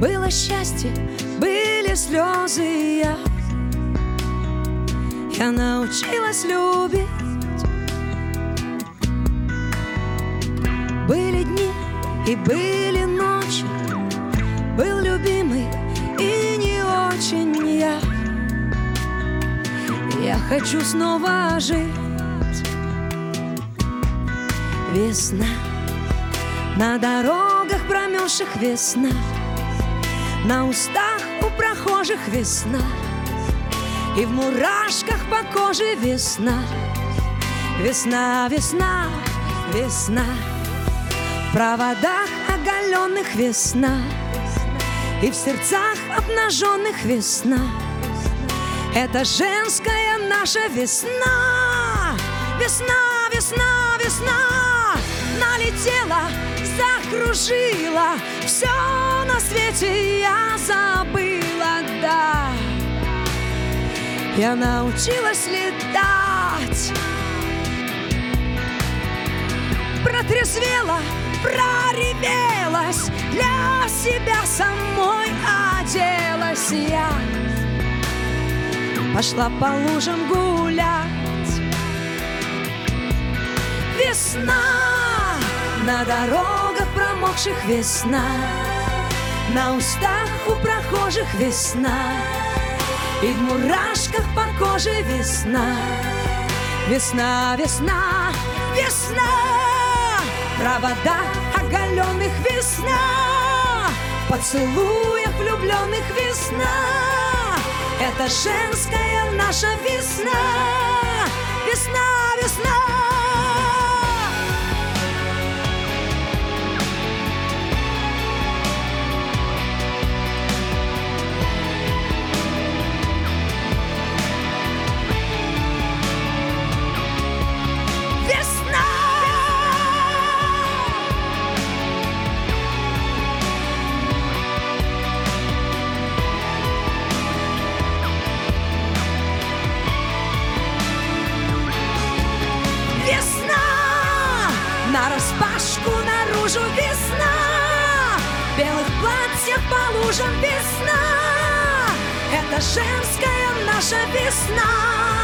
Было счастье, были слезы, я научилась любить. Были дни и были ночи, был любимый и не очень я. Я хочу снова жить. Весна, на дорогах промерзших весна, на устах у прохожих весна, и в мурашках по коже весна. Весна, весна, весна, в проводах оголенных весна, и в сердцах обнаженных весна. Это женская наша весна. Весна, весна, весна, налетела, закружила, все на свете я забыла, да. Я научилась летать, протрезвела, проревелась, для себя самой оделась я. Пошла по лужам гулять. Весна, на дорогах промокших весна, на устах у прохожих весна, и в мурашках по коже весна. Весна, весна, весна, в проводах оголенных весна, в поцелуях влюбленных весна. Это женская наша весна. Весна, весна. Нараспашку наружу весна, в белых платьях по лужам весна. Это женская наша весна.